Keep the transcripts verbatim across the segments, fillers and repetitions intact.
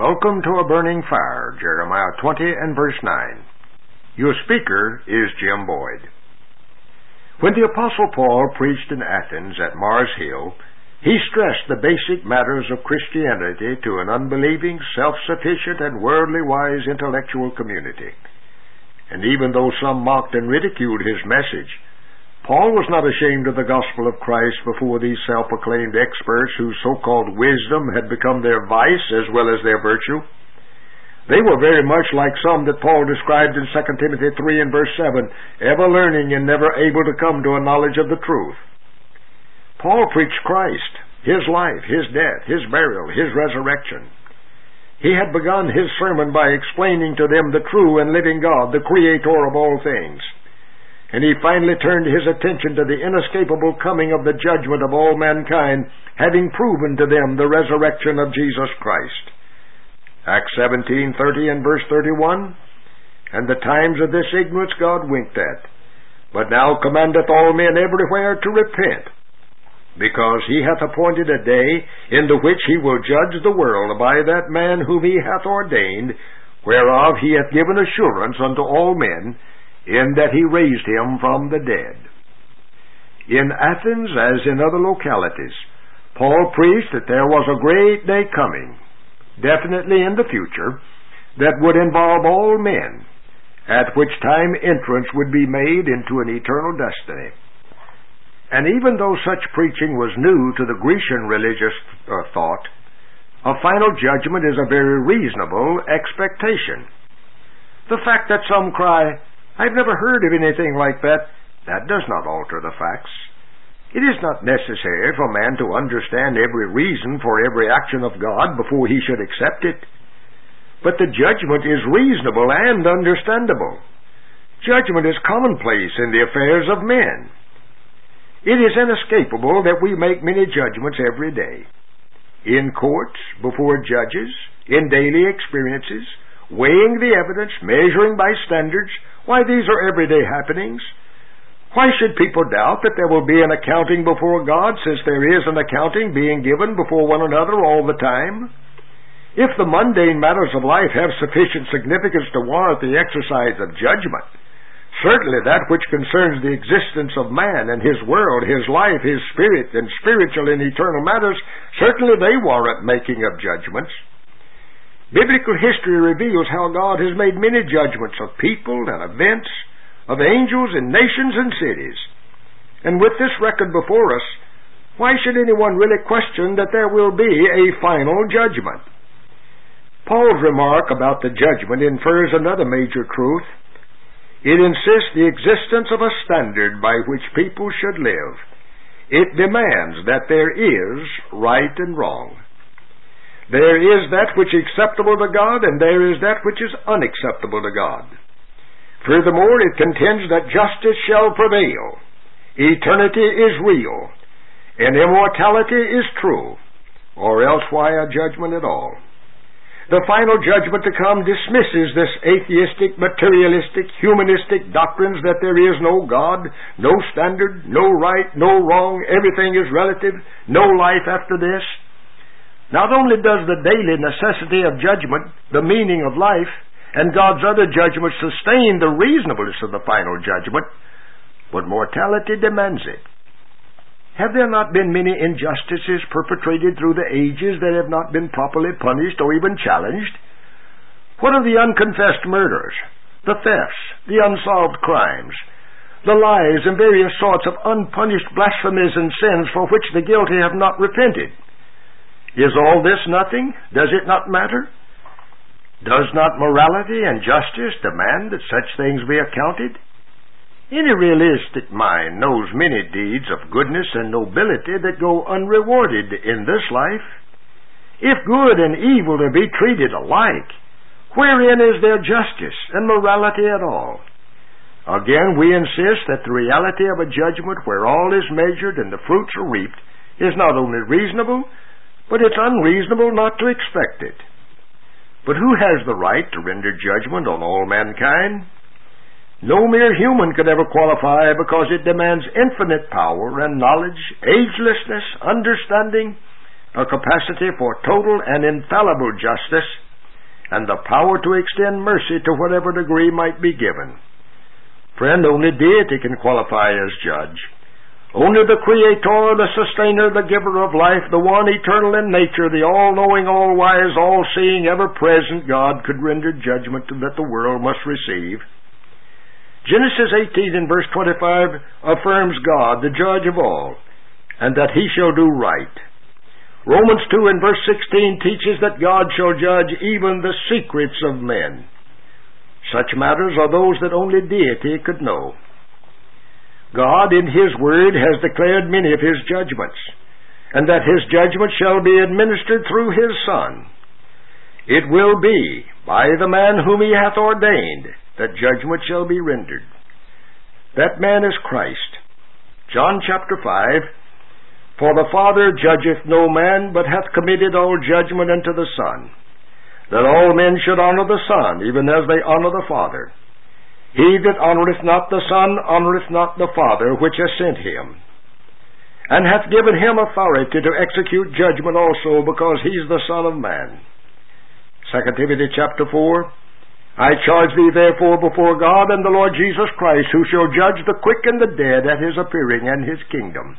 Welcome to a burning fire, Jeremiah twenty and verse nine. Your speaker is Jim Boyd. When the Apostle Paul preached in Athens at Mars Hill, he stressed the basic matters of Christianity to an unbelieving, self-sufficient, and worldly-wise intellectual community. And even though some mocked and ridiculed his message, Paul was not ashamed of the gospel of Christ before these self-proclaimed experts whose so-called wisdom had become their vice as well as their virtue. They were very much like some that Paul described in Second Timothy three and verse seven, ever learning and never able to come to a knowledge of the truth. Paul preached Christ, His life, His death, His burial, His resurrection. He had begun his sermon by explaining to them the true and living God, the Creator of all things. And he finally turned his attention to the inescapable coming of the judgment of all mankind, having proven to them the resurrection of Jesus Christ. Acts seventeen, thirty and verse thirty-one, And the times of this ignorance God winked at, but now commandeth all men everywhere to repent, because he hath appointed a day in the which he will judge the world by that man whom he hath ordained, whereof he hath given assurance unto all men, in that he raised him from the dead. In Athens, as in other localities, Paul preached that there was a great day coming, definitely in the future, that would involve all men, at which time entrance would be made into an eternal destiny. And even though such preaching was new to the Grecian religious uh, thought, a final judgment is a very reasonable expectation. The fact that some cry, "I've never heard of anything like that," that does not alter the facts. It is not necessary for man to understand every reason for every action of God before he should accept it. But the judgment is reasonable and understandable. Judgment is commonplace in the affairs of men. It is inescapable that we make many judgments every day. In courts, before judges, in daily experiences, weighing the evidence, measuring by standards. Why, these are everyday happenings. Why should people doubt that there will be an accounting before God, since there is an accounting being given before one another all the time? If the mundane matters of life have sufficient significance to warrant the exercise of judgment, certainly that which concerns the existence of man and his world, his life, his spirit, and spiritual and eternal matters, certainly they warrant making of judgments. Biblical history reveals how God has made many judgments of people and events, of angels and nations and cities. And with this record before us, why should anyone really question that there will be a final judgment? Paul's remark about the judgment infers another major truth. It insists the existence of a standard by which people should live. It demands that there is right and wrong. There is that which is acceptable to God, and there is that which is unacceptable to God. Furthermore, it contends that justice shall prevail, eternity is real, and immortality is true, or else why a judgment at all? The final judgment to come dismisses this atheistic, materialistic, humanistic doctrines that there is no God, no standard, no right, no wrong, everything is relative, no life after this. Not only does the daily necessity of judgment, the meaning of life, and God's other judgments sustain the reasonableness of the final judgment, but mortality demands it. Have there not been many injustices perpetrated through the ages that have not been properly punished or even challenged? What of the unconfessed murders, the thefts, the unsolved crimes, the lies and various sorts of unpunished blasphemies and sins for which the guilty have not repented? Is all this nothing? Does it not matter? Does not morality and justice demand that such things be accounted? Any realistic mind knows many deeds of goodness and nobility that go unrewarded in this life. If good and evil are to be treated alike, wherein is there justice and morality at all? Again, we insist that the reality of a judgment where all is measured and the fruits are reaped is not only reasonable, but it's unreasonable not to expect it. But who has the right to render judgment on all mankind? No mere human could ever qualify, because it demands infinite power and knowledge, agelessness, understanding, a capacity for total and infallible justice, and the power to extend mercy to whatever degree might be given. Friend, only deity can qualify as judge. Only the Creator, the Sustainer, the Giver of life, the one eternal in nature, the all-knowing, all-wise, all-seeing, ever-present God could render judgment that the world must receive. Genesis eighteen and verse twenty-five affirms God, the judge of all, and that He shall do right. Romans two and verse sixteen teaches that God shall judge even the secrets of men. Such matters are those that only deity could know. God in His Word has declared many of His judgments, and that His judgment shall be administered through His Son. It will be by the man whom He hath ordained that judgment shall be rendered. That man is Christ. John chapter five, For the Father judgeth no man, but hath committed all judgment unto the Son, that all men should honor the Son, even as they honor the Father. He that honoureth not the Son honoureth not the Father which hath sent Him, and hath given Him authority to execute judgment also, because He is the Son of Man. Second Timothy chapter four, I charge thee therefore before God and the Lord Jesus Christ, who shall judge the quick and the dead at His appearing and His kingdom.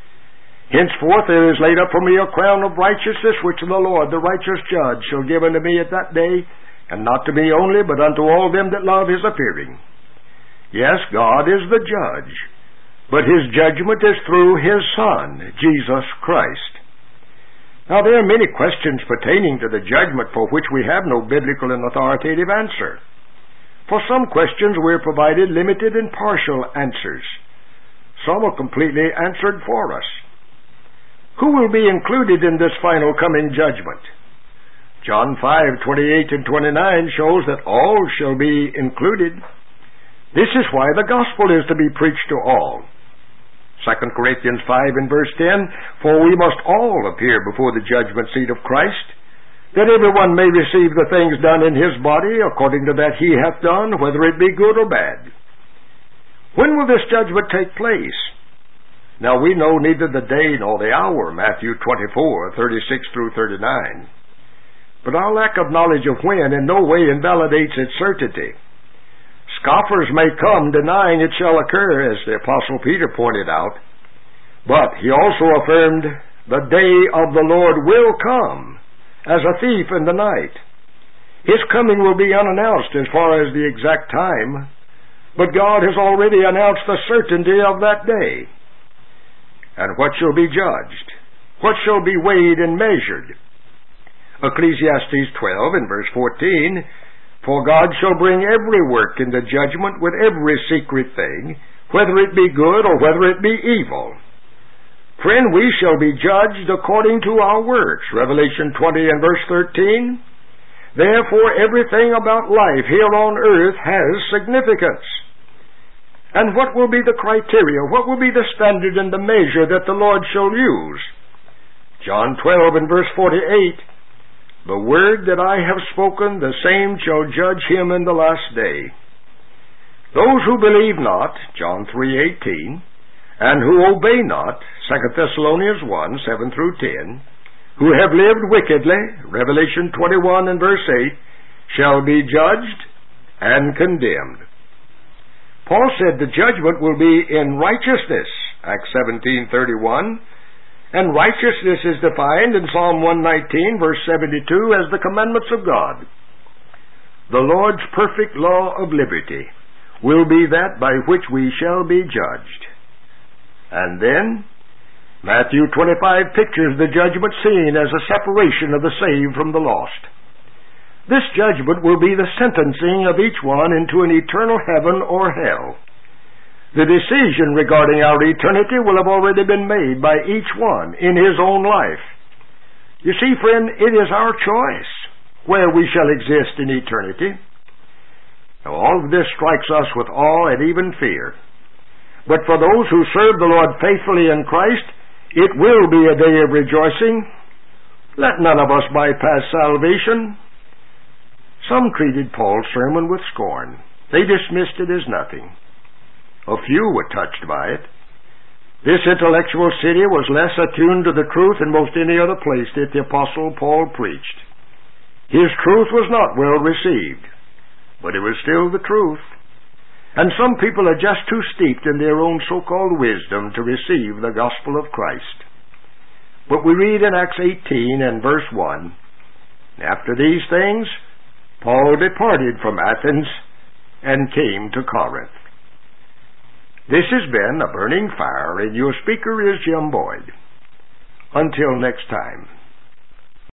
Henceforth there is laid up for me a crown of righteousness, which the Lord, the righteous judge, shall give unto me at that day, and not to me only, but unto all them that love His appearing. Yes, God is the judge, but His judgment is through His Son, Jesus Christ. Now there are many questions pertaining to the judgment for which we have no biblical and authoritative answer. For some questions we are provided limited and partial answers. Some are completely answered for us. Who will be included in this final coming judgment? John five, twenty-eight and twenty-nine shows that all shall be included. This is why the gospel is to be preached to all. Second Corinthians five and verse ten, For we must all appear before the judgment seat of Christ, that everyone may receive the things done in his body according to that he hath done, whether it be good or bad. When will this judgment take place? Now we know neither the day nor the hour, Matthew twenty-four, thirty-six through thirty-nine. But our lack of knowledge of when in no way invalidates its certainty. Scoffers may come denying it shall occur, as the Apostle Peter pointed out, but he also affirmed, the day of the Lord will come as a thief in the night. His coming will be unannounced as far as the exact time, but God has already announced the certainty of that day. And what shall be judged? What shall be weighed and measured? Ecclesiastes twelve and verse fourteen, For God shall bring every work into judgment with every secret thing, whether it be good or whether it be evil. Friend, we shall be judged according to our works. Revelation twenty and verse thirteen, Therefore everything about life here on earth has significance. And what will be the criteria? What will be the standard and the measure that the Lord shall use? John twelve and verse forty-eight, The word that I have spoken, the same shall judge him in the last day. Those who believe not, John three eighteen, and who obey not, Second Thessalonians one, seven through ten, who have lived wickedly, Revelation twenty-one and verse eight, shall be judged and condemned. Paul said the judgment will be in righteousness, Acts seventeen thirty-one, and righteousness is defined in Psalm one nineteen, verse seventy-two, as the commandments of God. The Lord's perfect law of liberty will be that by which we shall be judged. And then, Matthew twenty-five pictures the judgment scene as a separation of the saved from the lost. This judgment will be the sentencing of each one into an eternal heaven or hell. The decision regarding our eternity will have already been made by each one in his own life. You see, friend, it is our choice where we shall exist in eternity. Now, all of this strikes us with awe and even fear. But for those who serve the Lord faithfully in Christ, it will be a day of rejoicing. Let none of us bypass salvation. Some treated Paul's sermon with scorn. They dismissed it as nothing. A few were touched by it. This intellectual city was less attuned to the truth than most any other place that the Apostle Paul preached. His truth was not well received, but it was still the truth. And some people are just too steeped in their own so-called wisdom to receive the gospel of Christ. But we read in Acts eighteen and verse one, "After these things, Paul departed from Athens and came to Corinth." This has been A Burning Fire, and your speaker is Jim Boyd. Until next time.